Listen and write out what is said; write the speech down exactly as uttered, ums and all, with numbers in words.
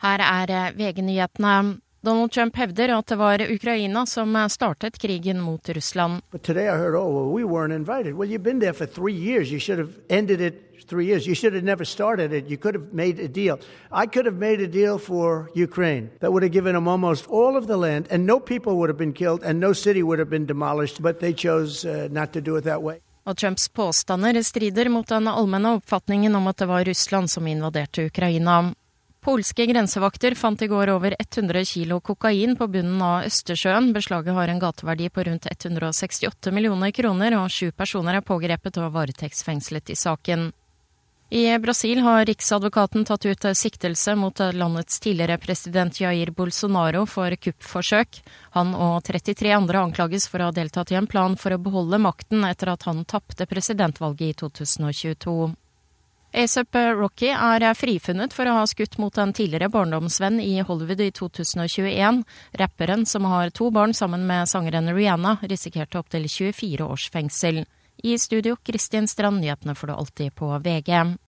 Her er V G-nyhetene. Donald Trump hevder at det var Ukraina som startet krigen mot Russland. But today I heard, oh, well, we weren't invited. Well, you've been there for three years. You should have ended it three years. You should have never started it. You could have made a deal. I could have made a deal for Ukraine that would have given them almost all of the land, and no people would have been killed, and no city would have been demolished, but they chose uh, not to do it that way. Og Trumps påstander strider mot den allmenne oppfatningen om at det var Russland som invaderte Ukraina. Polske grensevakter fant i går over hundre kilo kokain på bunnen av Østersjøen. Beslaget har en gateverdi på rundt hundre sekstiåtte millioner kroner, og sju personer er pågrepet og varetektsfengslet i saken. I Brasil har riksadvokaten tatt ut siktelse mot landets tidligere president Jair Bolsonaro for kuppforsøk. Han og trettitre andre anklages for å ha deltatt i en plan for å beholde makten etter at han tappte presidentvalget i to tusen tjueto. A$ap Rocky er frifunnet for å ha skutt mot en tidligere barndomsvenn i Hollywood i to tusen tjueen. Rapperen, som har to barn sammen med sangeren Rihanna, risikerte opp til tjuefire års fengsel. I studio, Kristin Strand, nyhetene får du alltid på V G.